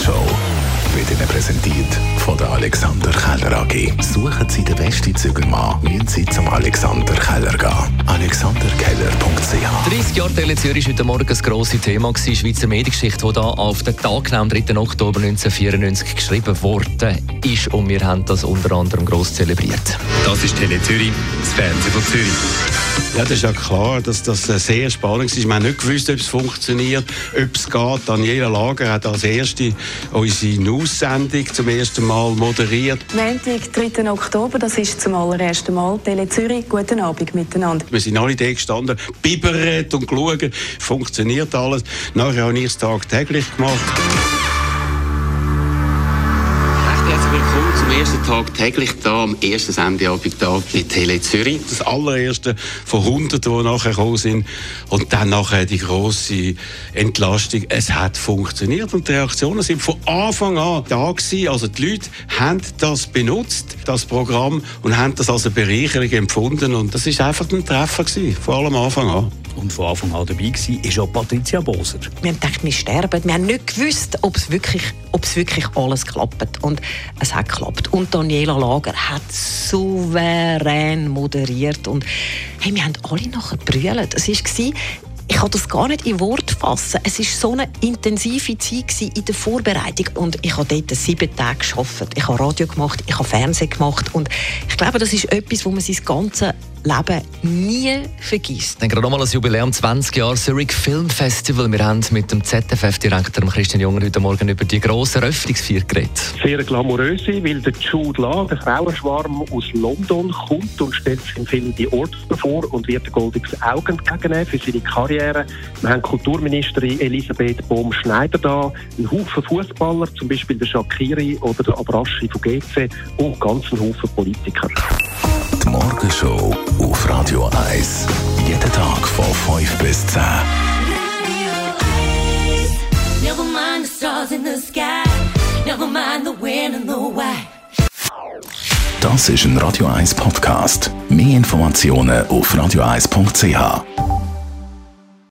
Morgenshow wird Ihnen präsentiert von der Alexander Keller AG. Suchen Sie den besten Zügelmann, müssen Sie zum Alexander Keller gehen. alexanderkeller.ch 30 Jahre Tele Zürich war heute Morgen das grosse Thema. Die Schweizer Mediengeschichte, die da auf den Tag am 3. Oktober 1994 geschrieben worden ist. Und wir haben das unter anderem gross zelebriert. Das ist Tele Zürich, das Fernsehen von Zürich. Ja, das ist ja klar, dass das sehr spannend ist. Wir haben nicht gewusst, ob es funktioniert, ob es geht. Daniela Lager hat als erste unsere News-Sendung zum ersten Mal moderiert. Montag, 3. Oktober, das ist zum allerersten Mal Tele Zürich. Guten Abend miteinander. Wir sind alle da gestanden, bibbert und geschaut, funktioniert alles. Nachher habe ich es tagtäglich gemacht. Willkommen zum ersten Tag täglich da am ersten Sendeabend da bei Tele Zürich. Das allererste von Hunderten, die nachher gekommen sind. Und dann nachher die grosse Entlastung. Es hat funktioniert und die Reaktionen sind von Anfang an da gewesen. Also die Leute haben das benutzt, das Programm, und haben das als eine Bereicherung empfunden. Und das war einfach ein Treffer gewesen, von allem Anfang an. Und von Anfang an dabei war ist auch Patricia Boser. Wir haben gedacht, wir sterben. Wir haben nicht gewusst, ob es wirklich alles klappt. Und es hat geklappt. Und Daniela Lager hat souverän moderiert. Und hey, wir haben alle nachher gebrüllt. Es war, ich kann das gar nicht in Worte fassen. Es war so eine intensive Zeit in der Vorbereitung. Und ich habe dort 7 Tage gearbeitet. Ich habe Radio gemacht, ich habe Fernsehen gemacht. Und ich glaube, das ist etwas, wo man sein ganzes Leben nie vergisst. Dann gerade nochmal ein Jubiläum, 20 Jahre Zurich Film Festival. Wir haben mit dem ZFF-Direktor Christian Junger heute Morgen über die grosse Eröffnungsfeier geredet. Sehr glamouröse, weil der Jude Law, der Frauenschwarm aus London, kommt und stellt sich im Film die Orte vor und wird ein goldiges Auge entgegennehmen für seine Karriere. Wir haben Kulturministerin Elisabeth Bohm-Schneider da, einen Haufen Fußballer, zum Beispiel der Shaqiri oder der Abraschi von GC und ganz einen Haufen Politiker. Die Morgenshow auf Radio 1. Jeden Tag von 5 bis 10. Never mind the stars in the sky. Never mind the wind and the white. Das ist ein Radio 1 Podcast. Mehr Informationen auf radio1.ch.